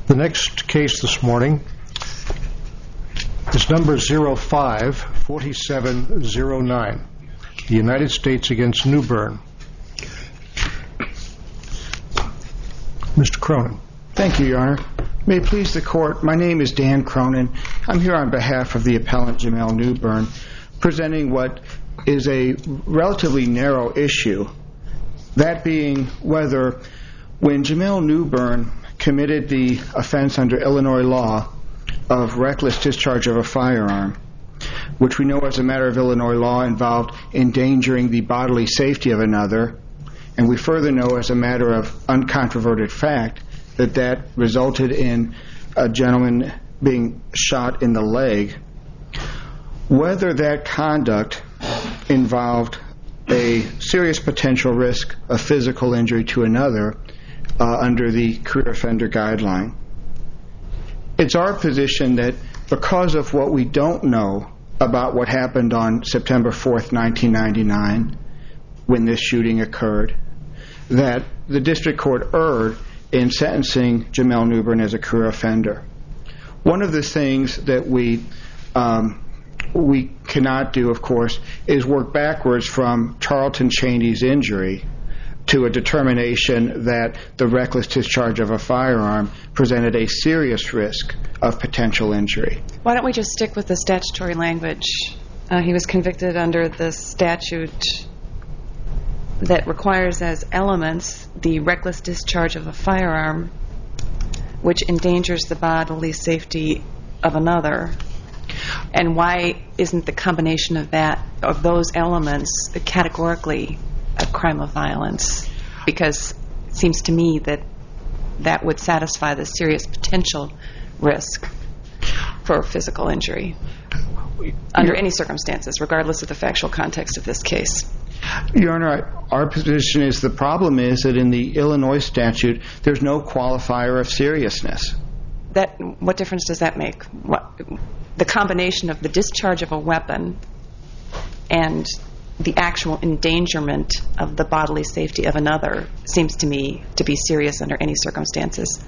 The next case this morning is number 05-4709, the United States against Newbern. Mr. Cronin. Thank you, Your Honor. May it please the Court, my name is Dan Cronin. I'm here on behalf of the appellant Jamel Newbern, presenting what is a relatively narrow issue, that being whether when Jamel Newbern committed the offense under Illinois law of reckless discharge of a firearm, which we know as a matter of Illinois law involved endangering the bodily safety of another, and we further know as a matter of uncontroverted fact that that resulted in a gentleman being shot in the leg, whether that conduct involved a serious potential risk of physical injury to another under the career offender guideline. It's our position that because of what we don't know about what happened on September 4th, 1999, when this shooting occurred, that the district court erred in sentencing Jamel Newbern as a career offender. One of the things that we cannot do, of course, is work backwards from Charlton Chaney's injury to a determination that the reckless discharge of a firearm presented a serious risk of potential injury. Why don't we just stick with the statutory language? He was convicted under the statute that requires as elements the reckless discharge of a firearm which endangers the bodily safety of another. And why isn't the combination of those elements categorically a crime of violence? Because it seems to me that would satisfy the serious potential risk for physical injury under any circumstances, regardless of the factual context of this case. Your Honor, our position is the problem is that in the Illinois statute, there's no qualifier of seriousness. What difference does that make? The combination of the discharge of a weapon and the actual endangerment of the bodily safety of another seems to me to be serious under any circumstances.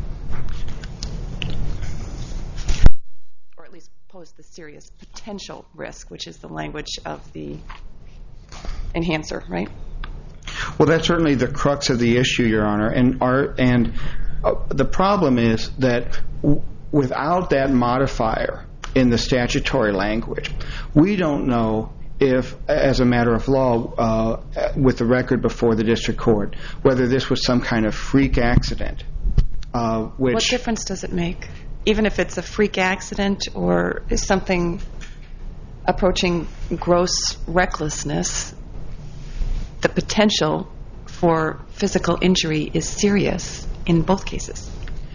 Or at least pose the serious potential risk, which is the language of the enhancer, right? Well, that's certainly the crux of the issue, Your Honor. And the problem is that without that modifier in the statutory language, we don't know if, as a matter of law, with the record before the district court, whether this was some kind of freak accident. What difference does it make? Even if it's a freak accident or is something approaching gross recklessness, the potential for physical injury is serious in both cases.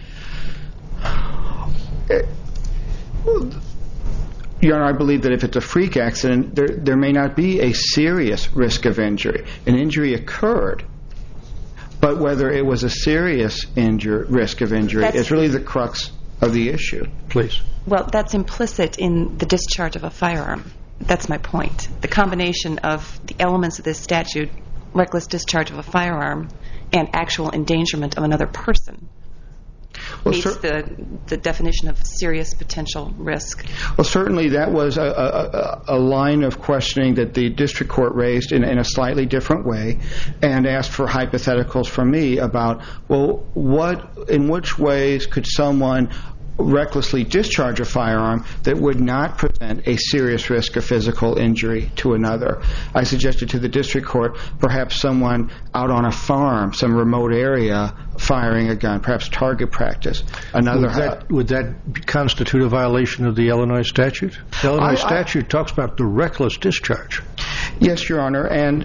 Your Honor, I believe that if it's a freak accident, there may not be a serious risk of injury. An injury occurred, but whether it was a serious risk of injury is really the crux of the issue. Please. Well, that's implicit in the discharge of a firearm. That's my point. The combination of the elements of this statute, reckless discharge of a firearm, and actual endangerment of another person meets the definition of serious potential risk. Well, certainly that was a line of questioning that the district court raised in a slightly different way and asked for hypotheticals from me about, well, in which ways could someone recklessly discharge a firearm that would not present a serious risk of physical injury to another. I suggested to the district court perhaps someone out on a farm, some remote area, firing a gun, perhaps target practice. Would that constitute a violation of the Illinois statute? The Illinois statute talks about the reckless discharge. Yes, Your Honor, and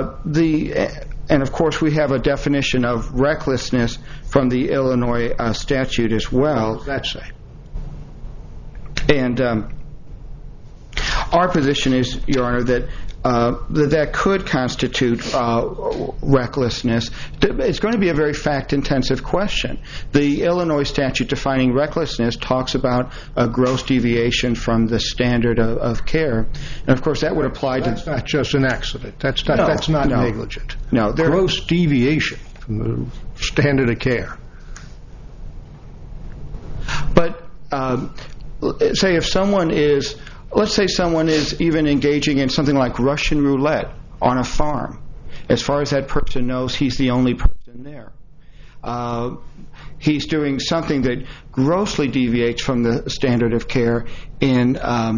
of course we have a definition of recklessness from the Illinois statute as well. What does that say? And our position is, Your Honor, that that could constitute recklessness. It's going to be a very fact-intensive question. The Illinois statute defining recklessness talks about a gross deviation from the standard of care. And, of course, that would apply to... That's not just an accident. That's not negligent. No. Gross deviation from the standard of care. say if someone is, let's say someone is even engaging in something like Russian roulette on a farm. As far as that person knows, he's the only person there. He's doing something that grossly deviates from the standard of care in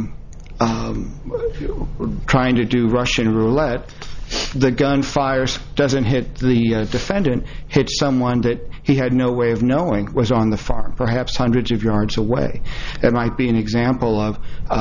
trying to do Russian roulette. The gun fires, doesn't hit the defendant, hits someone that he had no way of knowing was on the farm, perhaps hundreds of yards away. It might be an example of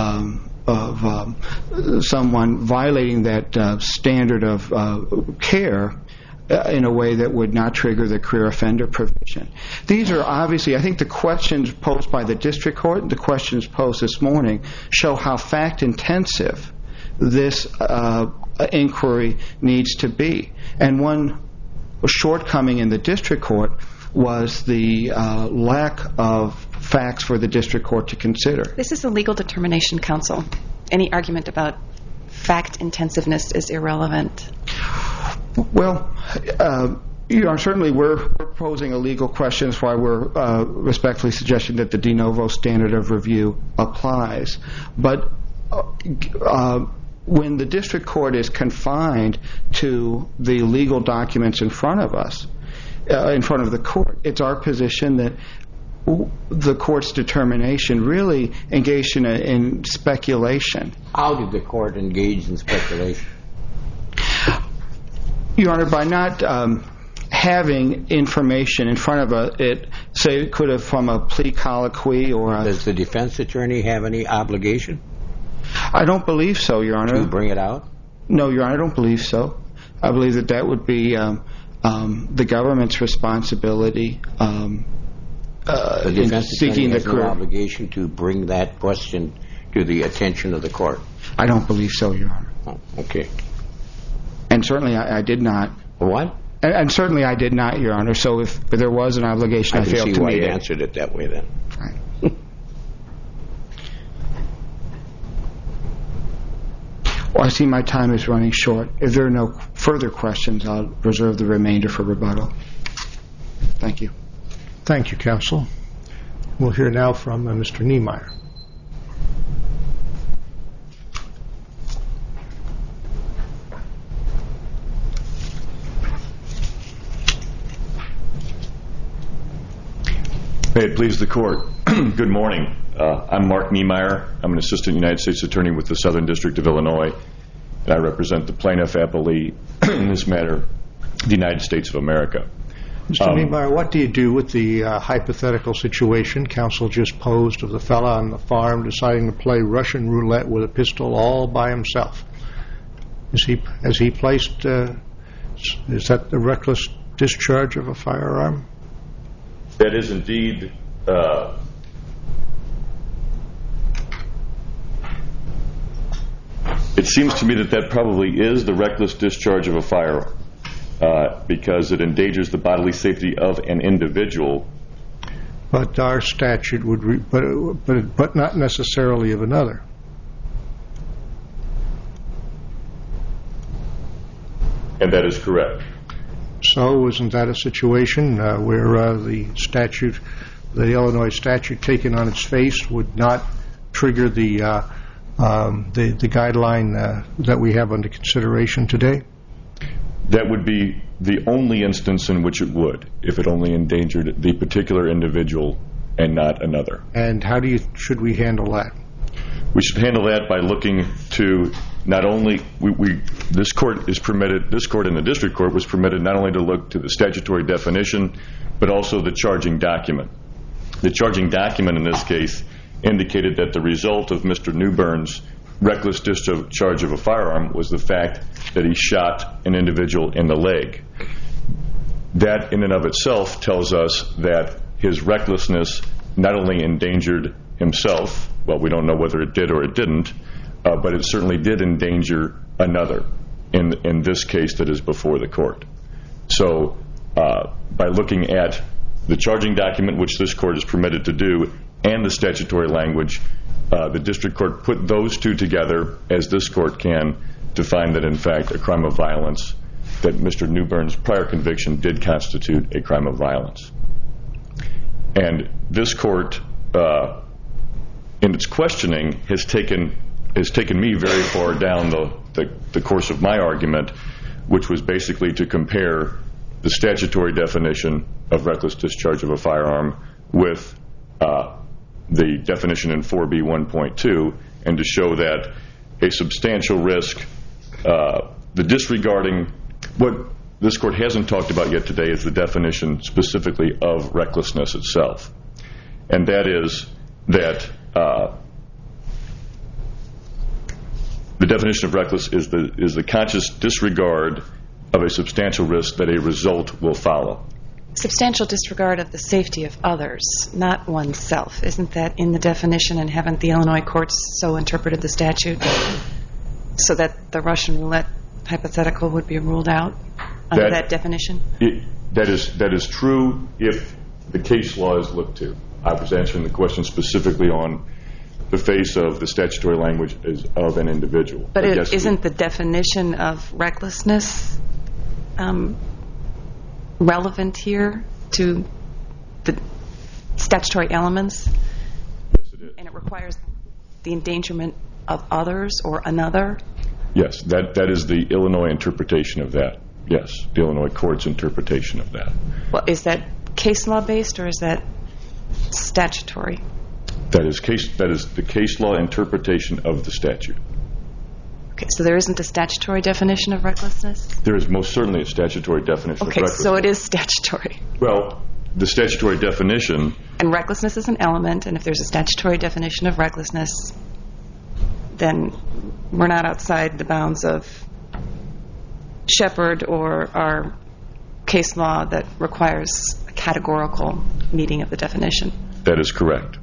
someone violating that standard of care in a way that would not trigger the career offender provision. These are obviously, I think the questions posed by the district court, the questions posed this morning, show how fact-intensive this inquiry needs to be. And one shortcoming in the district court was the lack of facts for the district court to consider. This is a legal determination, counsel. Any argument about fact-intensiveness is irrelevant. Well, certainly we're posing a legal question. That's why we're respectfully suggesting that the de novo standard of review applies. But when the district court is confined to the legal documents in front of us, in front of the court, it's our position that the court's determination really engaged in speculation. How did the court engage in speculation? Your Honor, by not having information in front of it, say it could have from a plea colloquy or Does the defense attorney have any obligation? I don't believe so, Your Honor. To bring it out? No, Your Honor, I don't believe so. I believe that would be the government's responsibility. The defense attorney has no obligation to bring that question to the attention of the court? I don't believe so, Your Honor. Oh, okay. And certainly I did not. What? And certainly I did not, Your Honor. So if there was an obligation, I failed to meet it. I can see why you answered it that way then. Right. Well, I see my time is running short. If there are no further questions, I'll reserve the remainder for rebuttal. Thank you. Thank you, counsel. We'll hear now from Mr. Niemeyer. May it please the court. Good morning. I'm Mark Niemeyer. I'm an assistant United States attorney with the Southern District of Illinois, and I represent the plaintiff appellee in this matter, the United States of America. Mr. Niemeyer, what do you do with the hypothetical situation counsel just posed of the fella on the farm deciding to play Russian roulette with a pistol all by himself? Is that the reckless discharge of a firearm? That is indeed it seems to me that probably is the reckless discharge of a firearm because it endangers the bodily safety of an individual. But our statute would, but not necessarily of another. And that is correct. So isn't that a situation where the Illinois statute taken on its face would not trigger the guideline that we have under consideration today? That would be the only instance in which it would, if it only endangered the particular individual and not another. And how should we handle that? We should handle that by looking to not only this court and the district court was permitted not only to look to the statutory definition, but also the charging document. The charging document in this case indicated that the result of Mr. Newburn's reckless discharge of a firearm was the fact that he shot an individual in the leg. That in and of itself tells us that his recklessness not only endangered himself, well, we don't know whether it did or it didn't, but it certainly did endanger another in this case that is before the court. So by looking at the charging document, which this court is permitted to do, and the statutory language, the district court put those two together, as this court can, to find that in fact a crime of violence, that Mr. Newburn's prior conviction did constitute a crime of violence. And this court in its questioning, has taken me very far down the course of my argument, which was basically to compare the statutory definition of reckless discharge of a firearm with the definition in 4B1.2, and to show that a substantial risk, the disregarding, what this court hasn't talked about yet today is the definition specifically of recklessness itself. And that is that the definition of reckless is the conscious disregard of a substantial risk that a result will follow. Substantial disregard of the safety of others, not oneself. Isn't that in the definition, and haven't the Illinois courts so interpreted the statute so that the Russian roulette hypothetical would be ruled out under that definition? That is true if the case law is looked to. I was answering the question specifically on the face of the statutory language of an individual. But isn't the definition of recklessness relevant here to the statutory elements? Yes, it is. And it requires the endangerment of others or another? Yes, that is the Illinois interpretation of that. Yes, the Illinois court's interpretation of that. Well, is that case law based or is that statutory? That is the case law interpretation of the statute. Okay, so there isn't a statutory definition of recklessness? There is most certainly a statutory definition of recklessness. Okay, so it is statutory. Well, the statutory definition... And recklessness is an element, and if there's a statutory definition of recklessness, then we're not outside the bounds of Shepard or our case law that requires a categorical meeting of the definition. That is correct.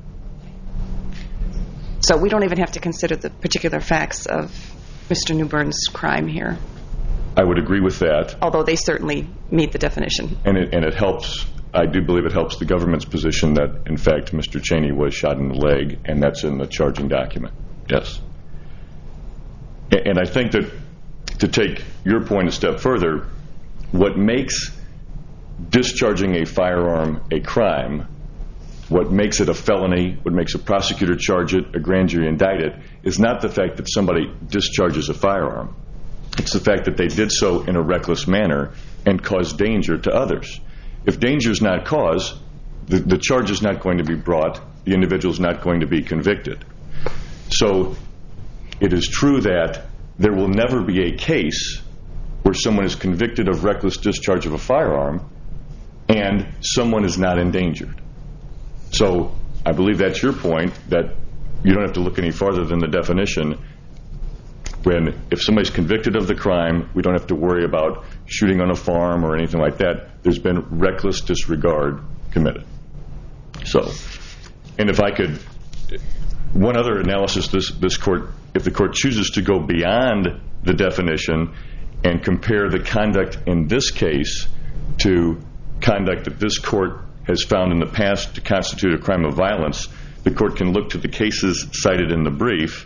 So we don't even have to consider the particular facts of Mr. Newburn's crime here. I would agree with that. Although they certainly meet the definition. And it helps, I do believe it helps the government's position that, in fact, Mr. Cheney was shot in the leg, and that's in the charging document. Yes. And I think that, to take your point a step further, what makes discharging a firearm a crime, what makes it a felony, what makes a prosecutor charge it, a grand jury indict it, is not the fact that somebody discharges a firearm. It's the fact that they did so in a reckless manner and caused danger to others. If danger is not caused, the charge is not going to be brought, the individual is not going to be convicted. So it is true that there will never be a case where someone is convicted of reckless discharge of a firearm and someone is not endangered. So I believe that's your point, that you don't have to look any farther than the definition. If somebody's convicted of the crime, we don't have to worry about shooting on a farm or anything like that. There's been reckless disregard committed. So, and if I could, one other analysis, this court, if the court chooses to go beyond the definition and compare the conduct in this case to conduct that this court has found in the past to constitute a crime of violence, the court can look to the cases cited in the brief,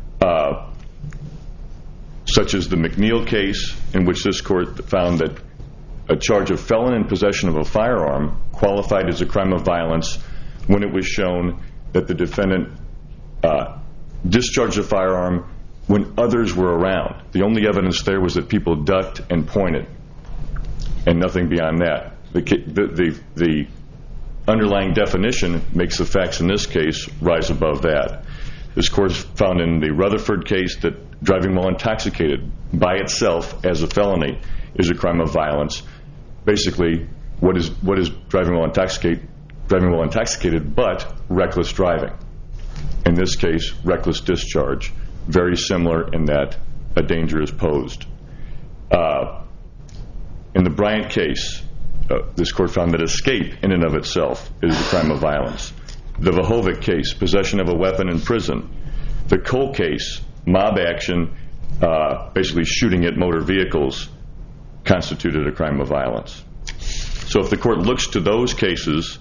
such as the McNeil case, in which this court found that a charge of felon in possession of a firearm qualified as a crime of violence when it was shown that the defendant discharged a firearm when others were around. The only evidence there was that people ducked and pointed, and nothing beyond that. The underlying definition makes the facts in this case rise above that. This court found in the Rutherford case that driving while intoxicated by itself as a felony is a crime of violence. Basically, what is driving while intoxicated? Driving while intoxicated, but reckless driving. In this case, reckless discharge. Very similar in that a danger is posed. In the Bryant case, this court found that escape in and of itself is a crime of violence. The Vahovic case, possession of a weapon in prison. The Cole case, mob action, basically shooting at motor vehicles, constituted a crime of violence. So if the court looks to those cases,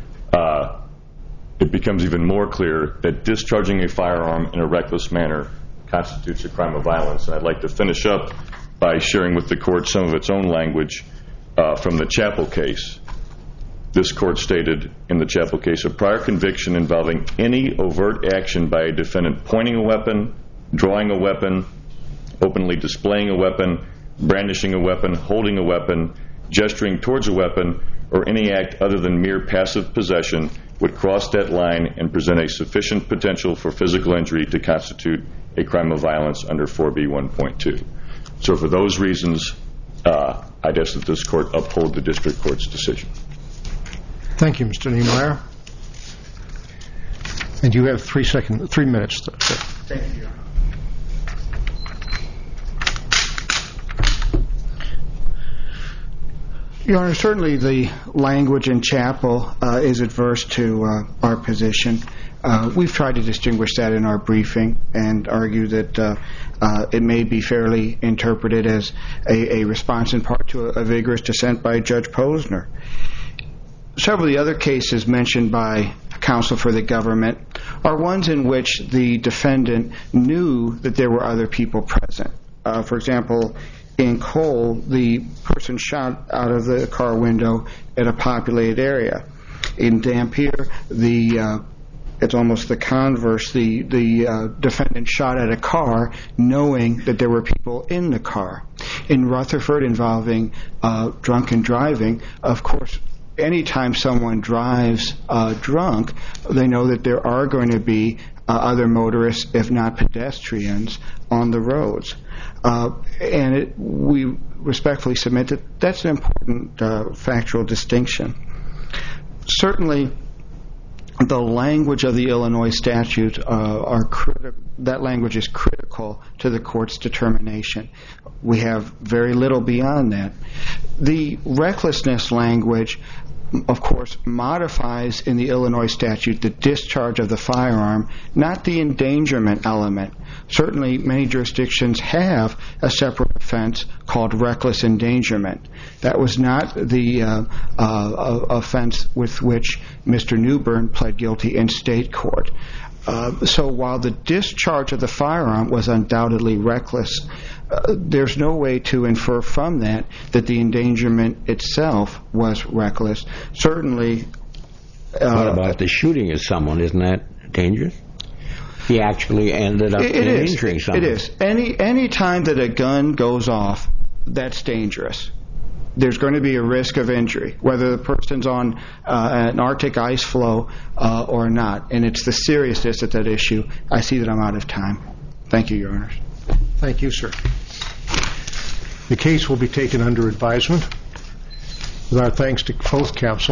it becomes even more clear that discharging a firearm in a reckless manner constitutes a crime of violence. And I'd like to finish up by sharing with the court some of its own language from the Chappell case. this court stated in the Chappell case, a prior conviction involving any overt action by a defendant pointing a weapon, drawing a weapon, openly displaying a weapon, brandishing a weapon, holding a weapon, gesturing towards a weapon, or any act other than mere passive possession would cross that line and present a sufficient potential for physical injury to constitute a crime of violence under 4B1.2. So for those reasons, I'd ask that this court uphold the district court's decision. Thank you, Mr. Niemeyer. And you have 3 minutes. Thank you, Your Honor. Your Honor, certainly the language in Chappell is adverse to our position. We've tried to distinguish that in our briefing and argue that it may be fairly interpreted as a response in part to a vigorous dissent by Judge Posner. Several of the other cases mentioned by counsel for the government are ones in which the defendant knew that there were other people present. For example, in Cole, the person shot out of the car window at a populated area. In Dampier, it's almost the converse. The defendant shot at a car knowing that there were people in the car. In Rutherford, involving drunken driving, of course, anytime someone drives drunk, they know that there are going to be other motorists, if not pedestrians, on the roads. We respectfully submit that that's an important factual distinction. Certainly, the language of the Illinois statute that language is critical to the court's determination. We have very little beyond that. The recklessness language, of course, modifies in the Illinois statute the discharge of the firearm, not the endangerment element. Certainly, many jurisdictions have a separate offense called reckless endangerment. That was not the offense with which Mr. Newbern pled guilty in state court. So while the discharge of the firearm was undoubtedly reckless, there's no way to infer from that the endangerment itself was reckless. Certainly... what about the shooting of someone? Isn't that dangerous? He actually ended up injuring someone. It is. Any time that a gun goes off, that's dangerous. There's going to be a risk of injury, whether the person's on an Arctic ice floe or not. And it's the seriousness of that issue. I see that I'm out of time. Thank you, Your Honor. Thank you, sir. The case will be taken under advisement. With our thanks to both counsel.